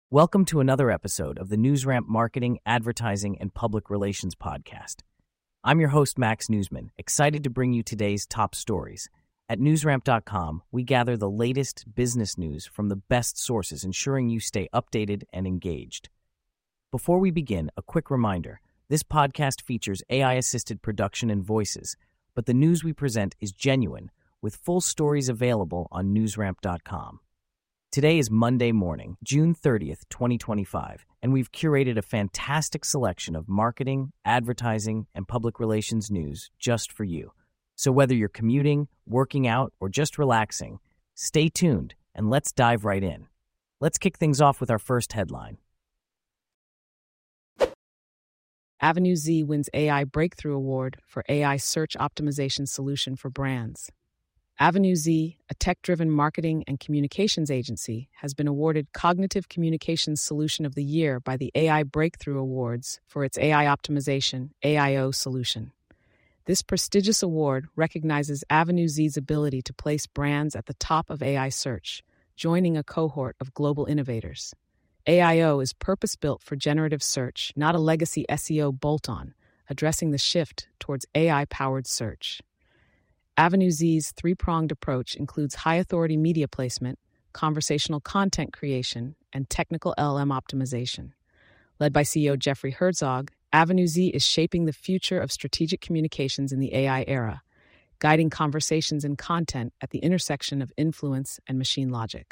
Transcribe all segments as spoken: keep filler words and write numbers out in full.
Welcome to another episode of the NewsRamp Marketing, Advertising, and Public Relations Podcast. I'm your host, Max Newsman, excited to bring you today's top stories. At newsramp dot com, we gather the latest business news from the best sources, ensuring you stay updated and engaged. Before we begin, a quick reminder. This podcast features A I-assisted production and voices, but the news we present is genuine, with full stories available on newsramp dot com. Today is Monday morning, June thirtieth, twenty twenty-five, and we've curated a fantastic selection of marketing, advertising, and public relations news just for you. So whether you're commuting, working out, or just relaxing, stay tuned and let's dive right in. Let's kick things off with our first headline. Avenue Z wins A I Breakthrough Award for A I Search Optimization Solution for Brands. Avenue Z, a tech-driven marketing and communications agency, has been awarded Cognitive Communications Solution of the Year by the A I Breakthrough Awards for its A I Optimization A I O solution. This prestigious award recognizes Avenue Z's ability to place brands at the top of A I search, joining a cohort of global innovators. A I O is purpose-built for generative search, not a legacy S E O bolt-on, addressing the shift towards A I-powered search. Avenue Z's three-pronged approach includes high-authority media placement, conversational content creation, and technical L L M optimization. Led by C E O Jeffrey Herzog, Avenue Z is shaping the future of strategic communications in the A I era, guiding conversations and content at the intersection of influence and machine logic.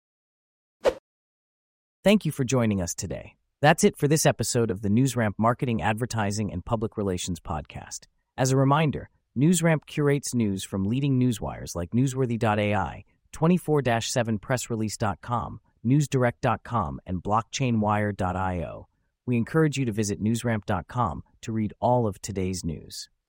Thank you for joining us today. That's it for this episode of the NewsRamp Marketing, Advertising, and Public Relations Podcast. As a reminder, NewsRamp curates news from leading newswires like newsworthy dot A I, twenty-four seven press release dot com, newsdirect dot com, and blockchain wire dot io. We encourage you to visit newsramp dot com to read all of today's news.